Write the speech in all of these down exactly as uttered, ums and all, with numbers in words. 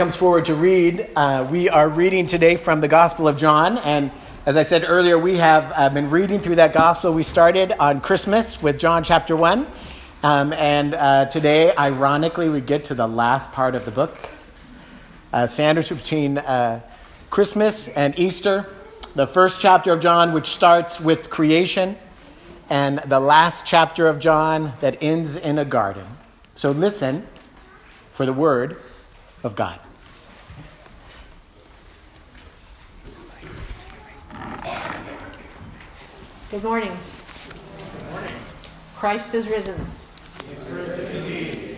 Comes forward to read. Uh, we are reading today from the Gospel of John, and as I said earlier, we have uh, been reading through that Gospel. We started on Christmas with John chapter one, um, and uh, today, ironically, we get to the last part of the book, uh, sandwiched between uh, Christmas and Easter, the first chapter of John, which starts with creation, and the last chapter of John that ends in a garden. So listen for the word of God. Good morning. Good morning. Christ is risen. He is risen indeed.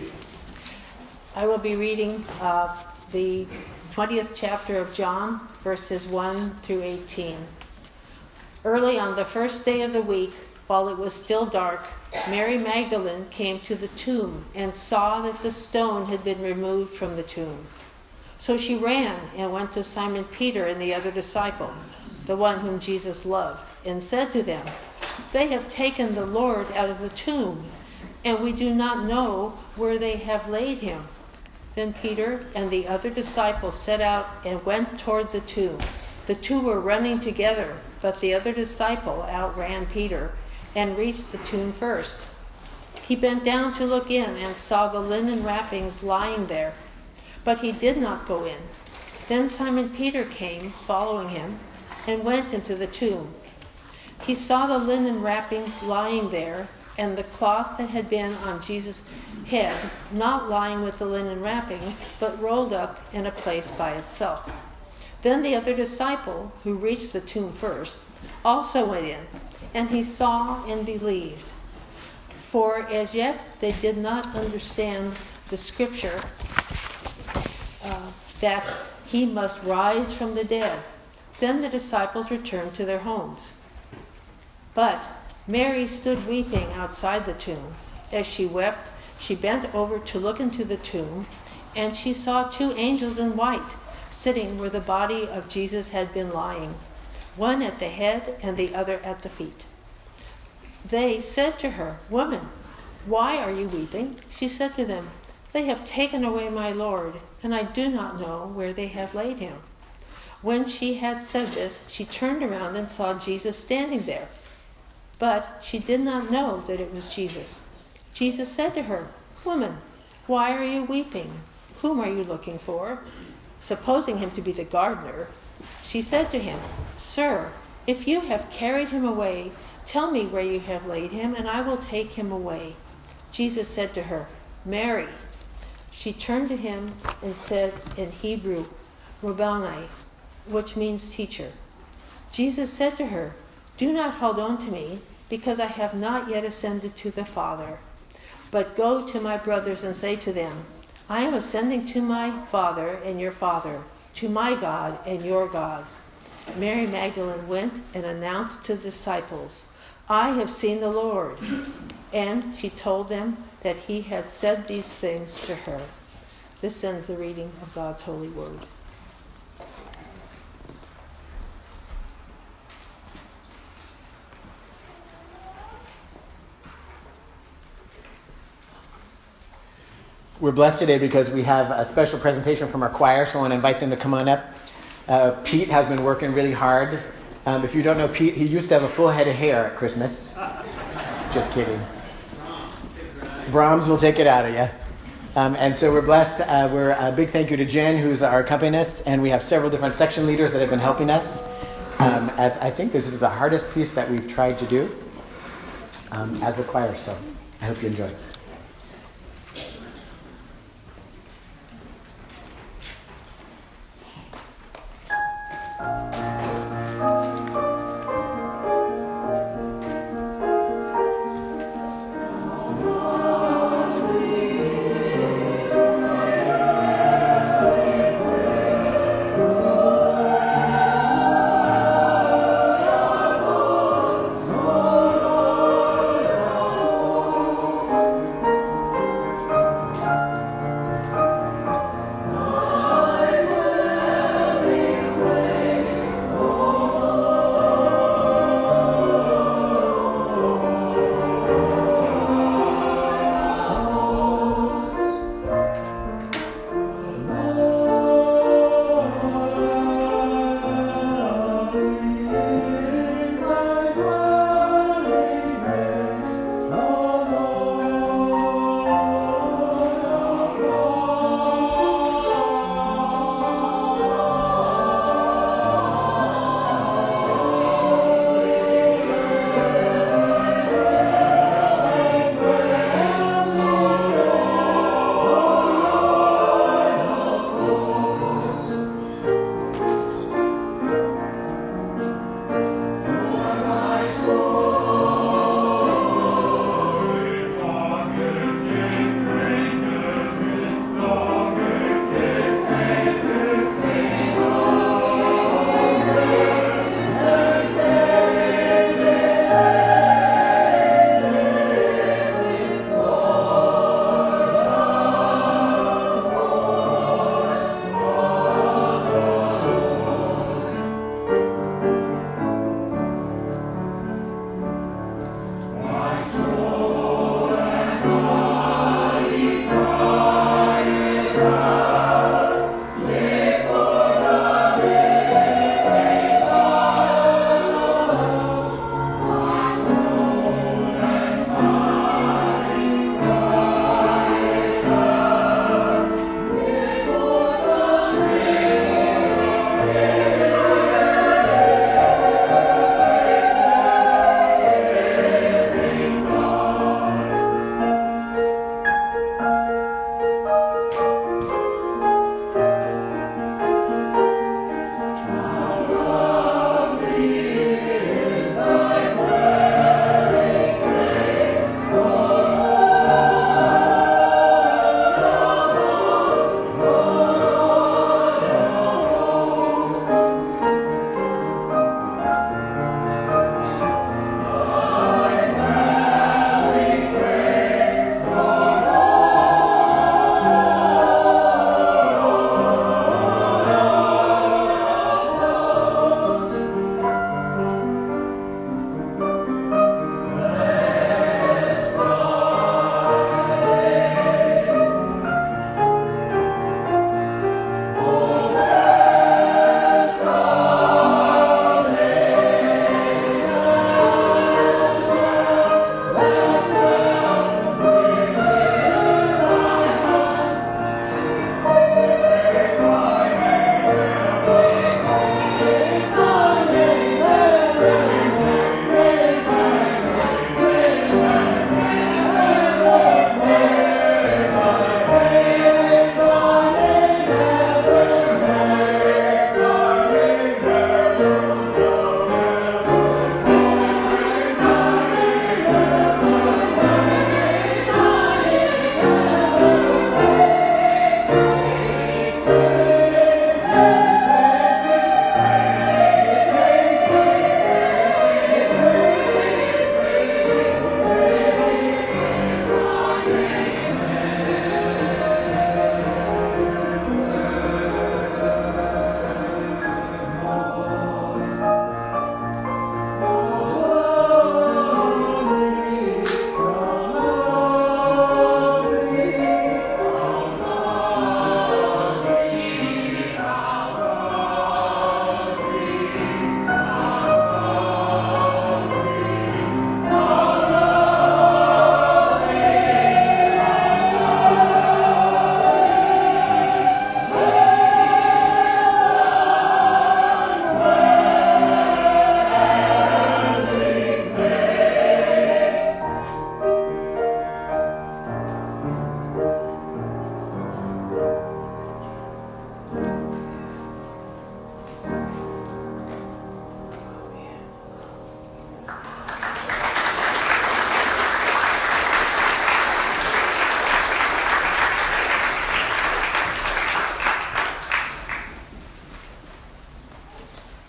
I will be reading uh, the twentieth chapter of John, verses one through eighteen. Early on the first day of the week, while it was still dark, Mary Magdalene came to the tomb and saw that the stone had been removed from the tomb. So she ran and went to Simon Peter and the other disciple, the one whom Jesus loved, and said to them, "They have taken the Lord out of the tomb, and we do not know where they have laid him." Then Peter and the other disciple set out and went toward the tomb. The two were running together, but the other disciple outran Peter and reached the tomb first. He bent down to look in and saw the linen wrappings lying there, but he did not go in. Then Simon Peter came, following him, and went into the tomb. He saw the linen wrappings lying there, and the cloth that had been on Jesus' head, not lying with the linen wrappings, but rolled up in a place by itself. Then the other disciple, who reached the tomb first, also went in, and he saw and believed. For as yet they did not understand the scripture uh, that he must rise from the dead. Then the disciples returned to their homes. But Mary stood weeping outside the tomb. As she wept, she bent over to look into the tomb, and she saw two angels in white sitting where the body of Jesus had been lying, one at the head and the other at the feet. They said to her, "Woman, why are you weeping?" She said to them, "They have taken away my Lord, and I do not know where they have laid him." When she had said this, she turned around and saw Jesus standing there. But she did not know that it was Jesus. Jesus said to her, "Woman, why are you weeping? Whom are you looking for?" Supposing him to be the gardener, she said to him, "Sir, if you have carried him away, tell me where you have laid him, and I will take him away." Jesus said to her, "Mary." She turned to him and said in Hebrew, "Rabboni," which means teacher. Jesus said to her, "Do not hold on to me, because I have not yet ascended to the Father. But go to my brothers and say to them, I am ascending to my Father and your Father, to my God and your God." Mary Magdalene went and announced to the disciples, "I have seen the Lord." And she told them that he had said these things to her. This ends the reading of God's holy word. We're blessed today because we have a special presentation from our choir, so I want to invite them to come on up. Uh, Pete has been working really hard. Um, if you don't know Pete, he used to have a full head of hair at Christmas. Just kidding. Brahms will take it out of you. Um, and so we're blessed. Uh, we're a big thank you to Jen, who's our accompanist, and we have several different section leaders that have been helping us. Um, as I think this is the hardest piece that we've tried to do um, as a choir, so I hope you enjoy.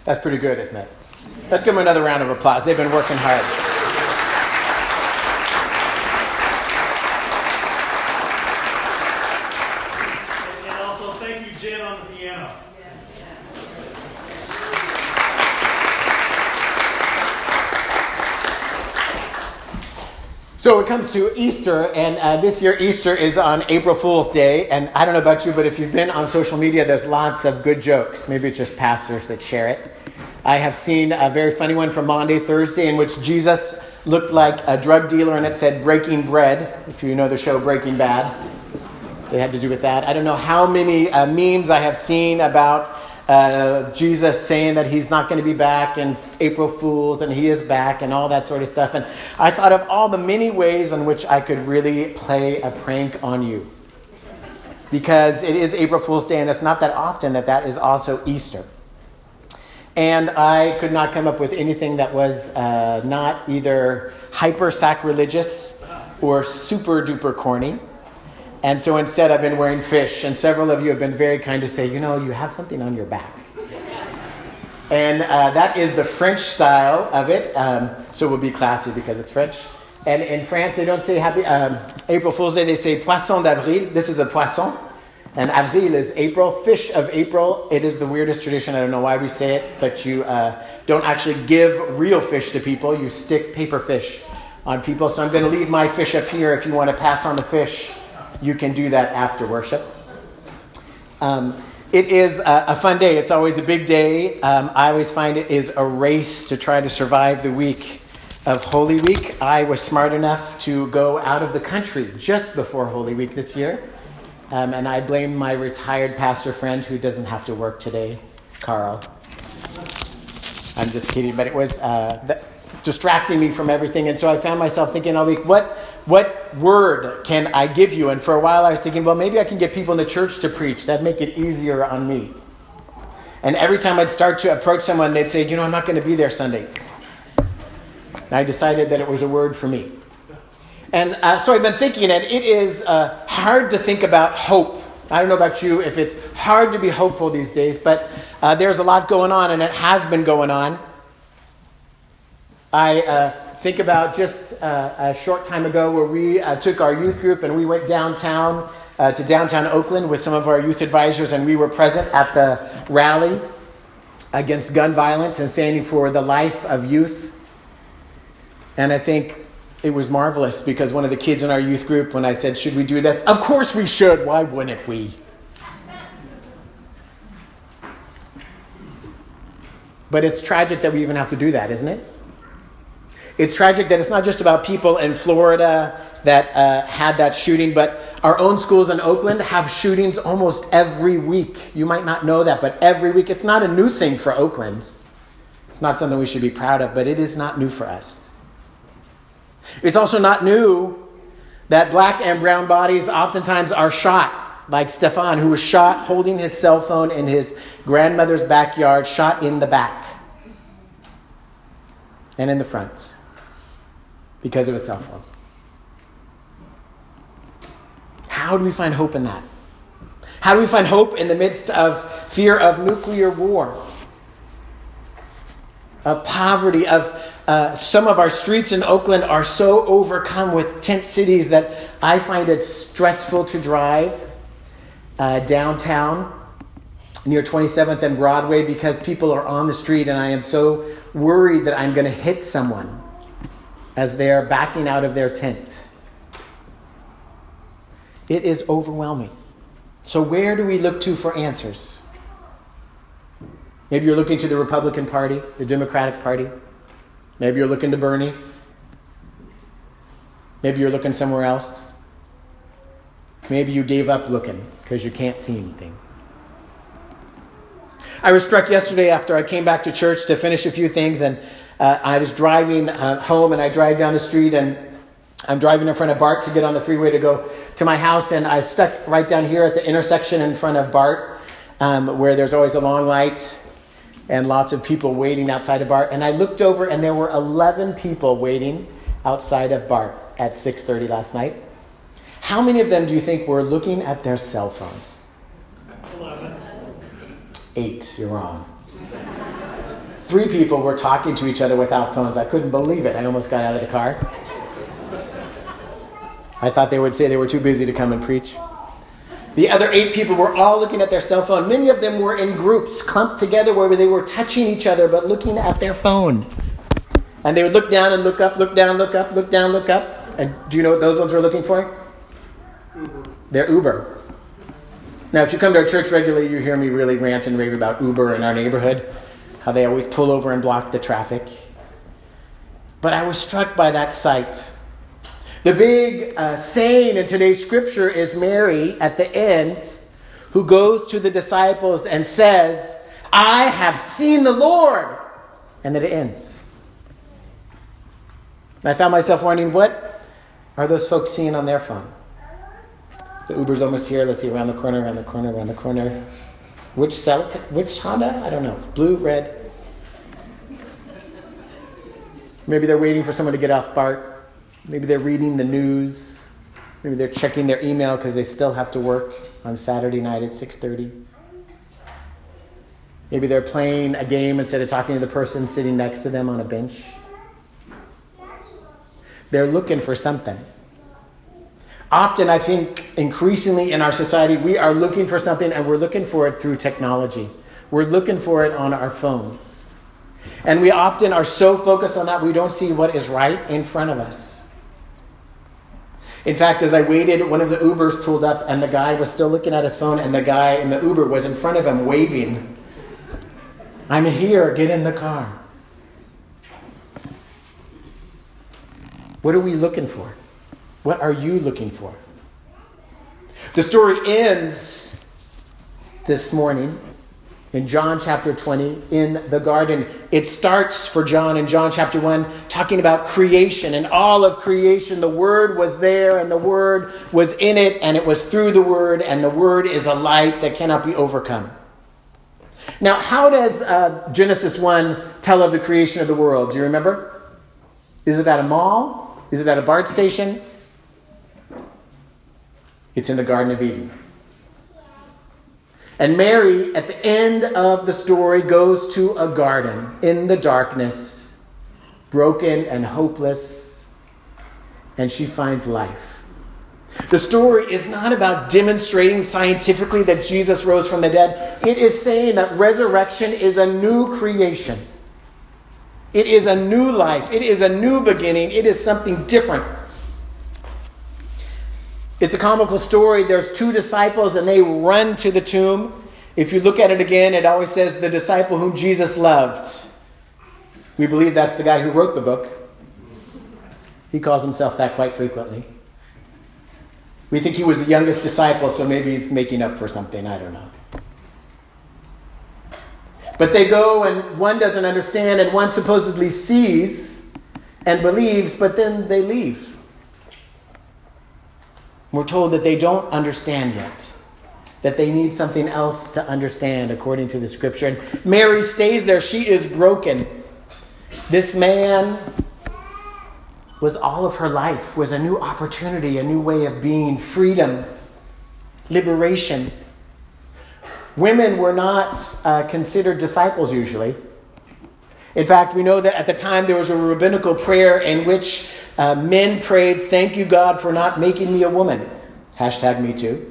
That's pretty good, isn't it? Let's give them another round of applause. They've been working hard. And also, thank you, Jen, on the piano. So it comes to Easter, and uh, this year Easter is on April Fool's Day. And I don't know about you, but if you've been on social media, there's lots of good jokes. Maybe it's just pastors that share it. I have seen a very funny one from Maundy Thursday in which Jesus looked like a drug dealer, and it said breaking bread. If you know the show Breaking Bad, it had to do with that. I don't know how many uh, memes I have seen about Uh, Jesus saying that he's not going to be back, and April Fools, and he is back, and all that sort of stuff. And I thought of all the many ways in which I could really play a prank on you. Because it is April Fool's Day, and it's not that often that that is also Easter. And I could not come up with anything that was uh, not either hyper-sacrilegious or super-duper corny. And so instead, I've been wearing fish, and several of you have been very kind to say, you know, you have something on your back. And uh, that is the French style of it, um, so we'll be classy because it's French. And in France, they don't say happy um, April Fool's Day, they say Poisson d'Avril. This is a poisson, and Avril is April. Fish of April, it is the weirdest tradition. I don't know why we say it, but you uh, don't actually give real fish to people. You stick paper fish on people. So I'm going to leave my fish up here. If you want to pass on the fish, you can do that after worship. Um, it is a, a fun day. It's always a big day. Um, I always find it is a race to try to survive the week of Holy Week. I was smart enough to go out of the country just before Holy Week this year. Um, and I blame my retired pastor friend who doesn't have to work today, Carl. I'm just kidding, but it was uh, th- distracting me from everything. And so I found myself thinking all week, what What word can I give you? And for a while I was thinking, well, maybe I can get people in the church to preach. That'd make it easier on me. And every time I'd start to approach someone, they'd say, you know, I'm not going to be there Sunday. And I decided that it was a word for me. And uh, so I've been thinking, and it is uh, hard to think about hope. I don't know about you if it's hard to be hopeful these days, but uh, there's a lot going on, and it has been going on. I... Uh, Think about just uh, a short time ago where we uh, took our youth group and we went downtown uh, to downtown Oakland with some of our youth advisors, and we were present at the rally against gun violence and standing for the life of youth. And I think it was marvelous because one of the kids in our youth group, when I said, should we do this? Of course we should. Why wouldn't we? But it's tragic that we even have to do that, isn't it? It's tragic that it's not just about people in Florida that uh, had that shooting, but our own schools in Oakland have shootings almost every week. You might not know that, but every week. It's not a new thing for Oakland. It's not something we should be proud of, but it is not new for us. It's also not new that black and brown bodies oftentimes are shot, like Stefan, who was shot holding his cell phone in his grandmother's backyard, shot in the back and in the front, because of a cell phone. How do we find hope in that? How do we find hope in the midst of fear of nuclear war, of poverty, of uh, some of our streets in Oakland are so overcome with tent cities that I find it stressful to drive uh, downtown near twenty-seventh and Broadway because people are on the street, and I am so worried that I'm going to hit someone as they are backing out of their tent. It is overwhelming. So where do we look to for answers? Maybe you're looking to the Republican Party, the Democratic Party. Maybe you're looking to Bernie. Maybe you're looking somewhere else. Maybe you gave up looking because you can't see anything. I was struck yesterday after I came back to church to finish a few things, and uh, I was driving uh, home, and I drive down the street, and I'm driving in front of BART to get on the freeway to go to my house, and I stuck right down here at the intersection in front of BART, um, where there's always a long light and lots of people waiting outside of BART. And I looked over, and there were eleven people waiting outside of BART at six thirty last night. How many of them do you think were looking at their cell phones? eleven. Eight. You're wrong. three people were talking to each other without phones. I couldn't believe it. I almost got out of the car. I thought they would say they were too busy to come and preach. The other eight people were all looking at their cell phone. Many of them were in groups, clumped together, where they were touching each other but looking at their phone. And they would look down and look up, look down, look up, look down, look up. And do you know what those ones were looking for? Uber. They're Uber. Now, if you come to our church regularly, you hear me really rant and rave about Uber in our neighborhood, how they always pull over and block the traffic. But I was struck by that sight. The big uh, saying in today's scripture is Mary at the end, who goes to the disciples and says, I have seen the Lord. And then it ends. And I found myself wondering, what are those folks seeing on their phone? The Uber's almost here. Let's see, around the corner, around the corner, around the corner. Which cell, which Honda? I don't know. Blue, red. Maybe they're waiting for someone to get off BART. Maybe they're reading the news. Maybe they're checking their email because they still have to work on Saturday night at six thirty. Maybe they're playing a game instead of talking to the person sitting next to them on a bench. They're looking for something. Often, I think, increasingly in our society, we are looking for something and we're looking for it through technology. We're looking for it on our phones. And we often are so focused on that, we don't see what is right in front of us. In fact, as I waited, one of the Ubers pulled up and the guy was still looking at his phone and the guy in the Uber was in front of him waving. I'm here, get in the car. What are we looking for? What are you looking for? The story ends this morning in John chapter twenty in the garden. It starts for John in John chapter one talking about creation, and all of creation. The Word was there and the Word was in it and it was through the Word, and the Word is a light that cannot be overcome. Now, how does uh, Genesis one tell of the creation of the world? Do you remember? Is it at a mall? Is it at a BART station? It's in the Garden of Eden. And Mary, at the end of the story, goes to a garden in the darkness, broken and hopeless, and she finds life. The story is not about demonstrating scientifically that Jesus rose from the dead. It is saying that resurrection is a new creation. It is a new life. It is a new beginning. It is something different. It's a comical story. There's two disciples and they run to the tomb. If you look at it again, it always says the disciple whom Jesus loved. We believe that's the guy who wrote the book. He calls himself that quite frequently. We think he was the youngest disciple, so maybe he's making up for something. I don't know. But they go and one doesn't understand and one supposedly sees and believes, but then they leave. We're told that they don't understand yet, that they need something else to understand according to the scripture. And Mary stays there. She is broken. This man was all of her life, was a new opportunity, a new way of being, freedom, liberation. Women were not uh, considered disciples usually. In fact, we know that at the time there was a rabbinical prayer in which uh, men prayed, "Thank you, God, for not making me a woman." Hashtag me too.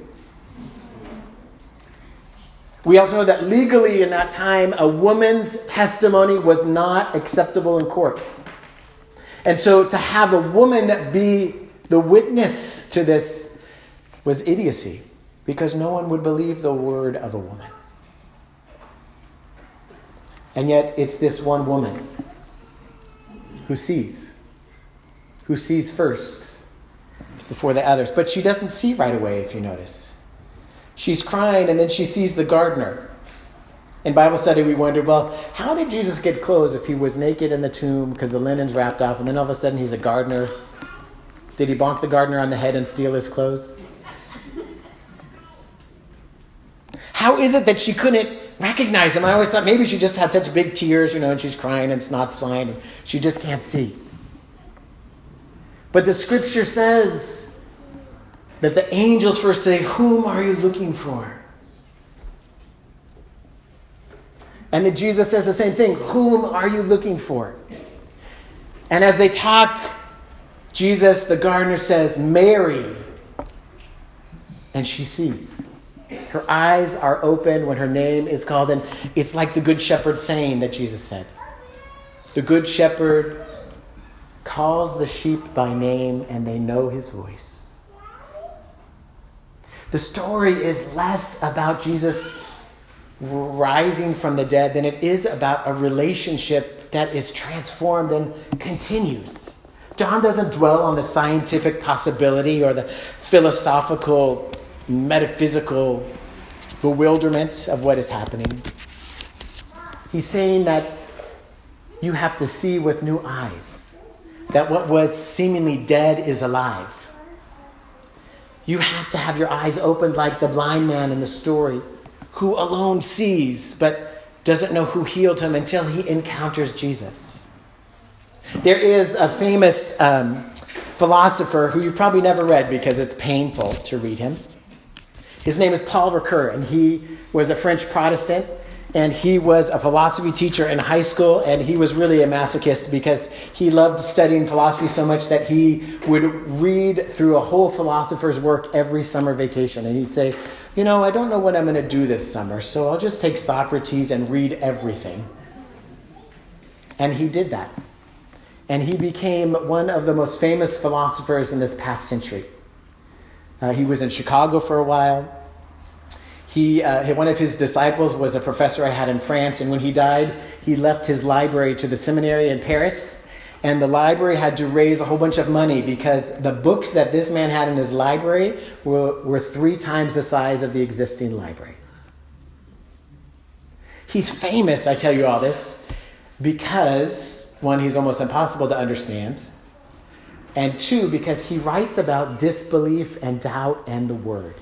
We also know that legally in that time, a woman's testimony was not acceptable in court. And so to have a woman be the witness to this was idiocy, because no one would believe the word of a woman. And yet it's this one woman who sees, who sees first before the others. But she doesn't see right away, if you notice. She's crying, and then she sees the gardener. In Bible study, we wondered, well, how did Jesus get clothes if he was naked in the tomb because the linen's wrapped off, and then all of a sudden he's a gardener? Did he bonk the gardener on the head and steal his clothes? How is it that she couldn't recognize him? I always thought maybe she just had such big tears, you know, and she's crying and snot's flying, and she just can't see. But the scripture says that the angels first say, "Whom are you looking for?" And then Jesus says the same thing. Whom are you looking for? And as they talk, Jesus, the gardener, says, Mary. And she sees. Her eyes are open when her name is called. And it's like the Good Shepherd saying that Jesus said. The Good Shepherd calls the sheep by name and they know his voice. The story is less about Jesus rising from the dead than it is about a relationship that is transformed and continues. John doesn't dwell on the scientific possibility or the philosophical, metaphysical bewilderment of what is happening. He's saying that you have to see with new eyes, that what was seemingly dead is alive. You have to have your eyes opened like the blind man in the story, who alone sees but doesn't know who healed him until he encounters Jesus. There is a famous um, philosopher who you've probably never read because it's painful to read him. His name is Paul Ricoeur, and he was a French Protestant, and he was a philosophy teacher in high school, and he was really a masochist because he loved studying philosophy so much that he would read through a whole philosopher's work every summer vacation. And he'd say, you know, I don't know what I'm going to do this summer, so I'll just take Socrates and read everything. And he did that. And he became one of the most famous philosophers in this past century. Uh, he was in Chicago for a while. He, uh, one of his disciples was a professor I had in France, and when he died, he left his library to the seminary in Paris, and the library had to raise a whole bunch of money because the books that this man had in his library were, were three times the size of the existing library. He's famous, I tell you all this, because, one, he's almost impossible to understand, and two, because he writes about disbelief and doubt and the Word.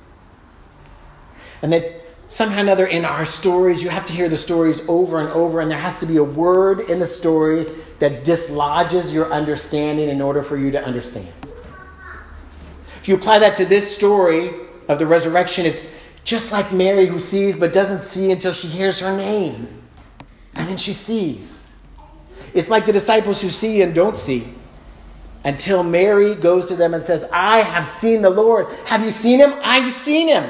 And that somehow or another in our stories, you have to hear the stories over and over, and there has to be a word in the story that dislodges your understanding in order for you to understand. If you apply that to this story of the resurrection, it's just like Mary who sees but doesn't see until she hears her name. And then she sees. It's like the disciples who see and don't see until Mary goes to them and says, I have seen the Lord. Have you seen him? I've seen him.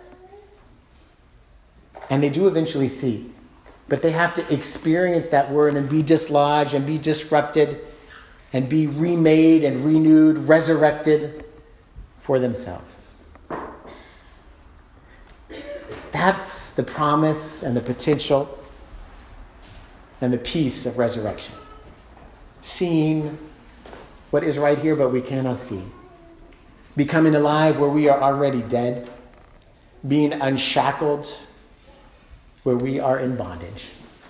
And they do eventually see. But they have to experience that word and be dislodged and be disrupted and be remade and renewed, resurrected for themselves. That's the promise and the potential and the peace of resurrection. Seeing what is right here, but we cannot see. Becoming alive where we are already dead. Being unshackled where we are in bondage.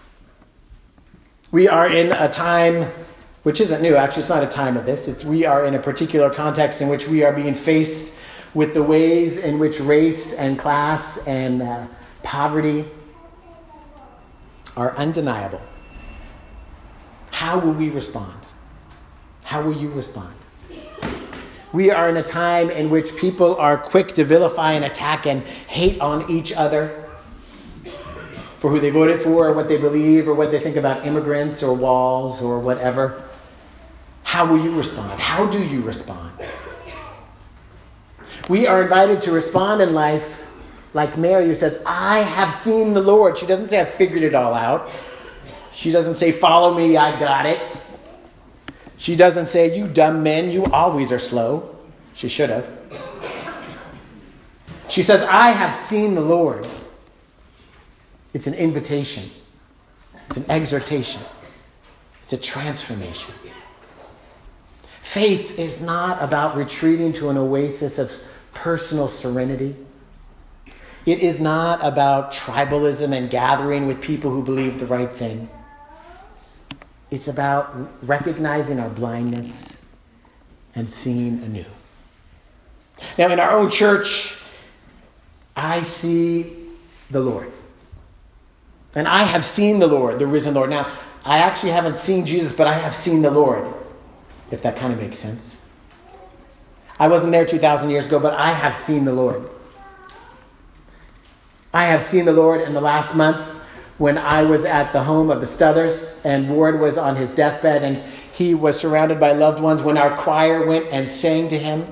We are in a time which isn't new. Actually, it's not a time of this. It's, we are in a particular context in which we are being faced with the ways in which race and class and uh, poverty are undeniable. How will we respond? How will you respond? We are in a time in which people are quick to vilify and attack and hate on each other for who they voted for, or what they believe, or what they think about immigrants or walls or whatever. How will you respond? How do you respond? We are invited to respond in life like Mary, who says, I have seen the Lord. She doesn't say, I've figured it all out. She doesn't say, follow me, I got it. She doesn't say, you dumb men, you always are slow. She should have. She says, I have seen the Lord. It's an invitation. It's an exhortation. It's a transformation. Faith is not about retreating to an oasis of personal serenity. It is not about tribalism and gathering with people who believe the right thing. It's about recognizing our blindness and seeing anew. Now, in our own church, I see the Lord. And I have seen the Lord, the risen Lord. Now, I actually haven't seen Jesus, but I have seen the Lord, if that kind of makes sense. I wasn't there two thousand years ago, but I have seen the Lord. I have seen the Lord in the last month when I was at the home of the Stuthers and Ward was on his deathbed and he was surrounded by loved ones, when our choir went and sang to him.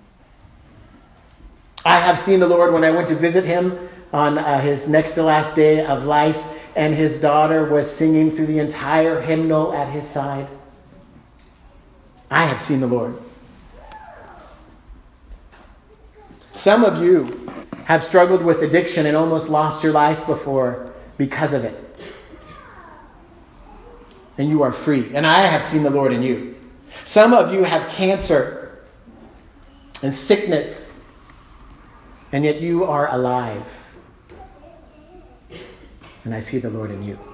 I have seen the Lord when I went to visit him on uh, his next to last day of life, and his daughter was singing through the entire hymnal at his side. I have seen the Lord. Some of you have struggled with addiction and almost lost your life before because of it. And you are free. And I have seen the Lord in you. Some of you have cancer and sickness, and yet you are alive. And I see the Lord in you.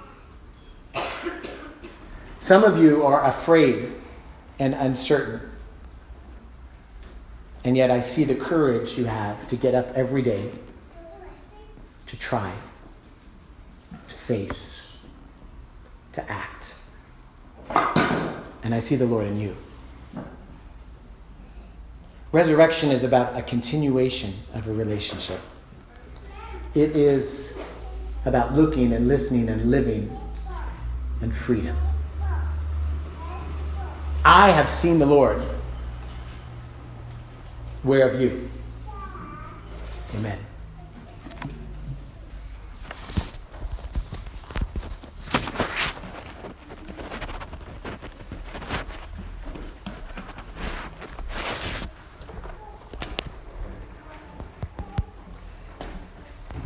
Some of you are afraid and uncertain, and yet I see the courage you have to get up every day, to try, to face, to act. And I see the Lord in you. Resurrection is about a continuation of a relationship. It is about looking and listening and living and freedom. I have seen the Lord. Where have you? Amen.